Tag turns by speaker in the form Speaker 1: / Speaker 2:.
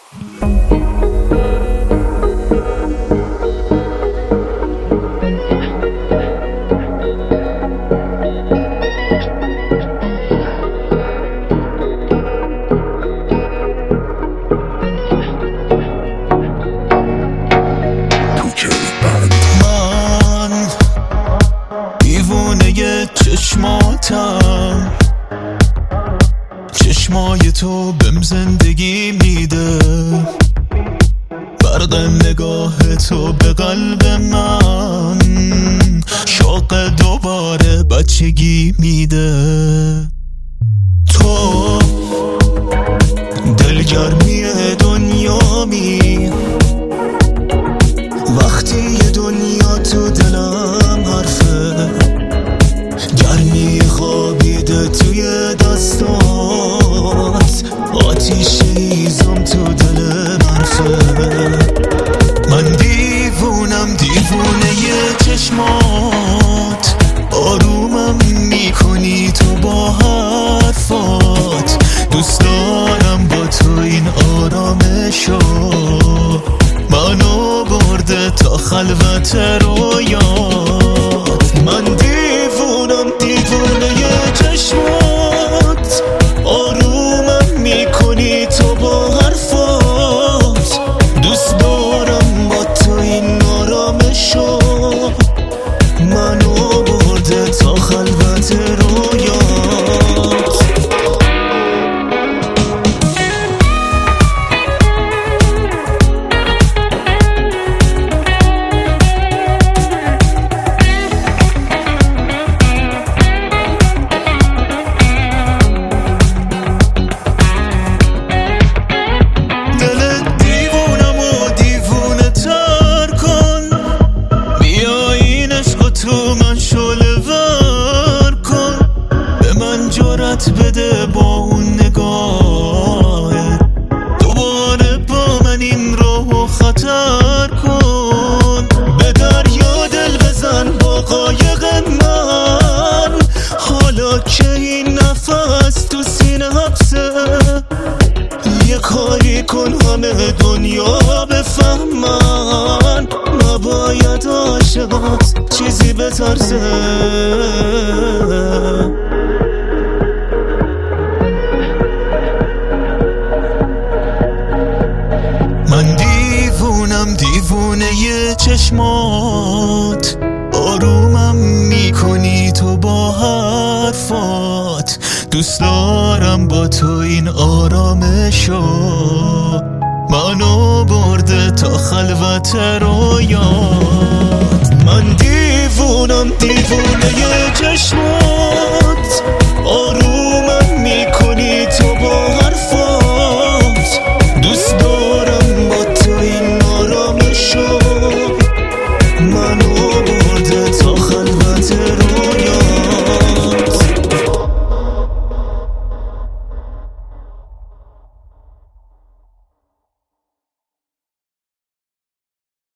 Speaker 1: چشماتم، چشمای تو بهم زندگی میده، برق نگاه تو به قلب من شوق دوباره بچگی میده. تو دلگرمی دنیامی، وقتی یه دنیا تو دلم حرفه، گرمی خوابیده توی دستات، آتیش ایزم تو دل برفه. من دیوونم، دیوونه چشمات، آرومم میکنی تو با حرفات، دوست دارم با تو این آرامشو، منو برده تا خلوت رویات. من دیوونم، دیوونه چشمات، آرومم میکنی تو با حرفات، دوست دارم با تو این آرامشو، منو برده تا خلوت رویات. بده با اون نگاهت، دوباره با من این راهو خطر کن، به دریا دل بزن با قایق من، حالا که این نفس تو سینه حبسه، یه کاری کن همه دنیا بفهمن، نباید عاشقات چیزی بترسه. من دیوونم، دیوونه چشمات، آرومم میکنی تو با حرفات، دوست دارم با تو این آرامشو، منو برده تا خلوت رویات. من دیوونم، دیوونه چشمات، آرومم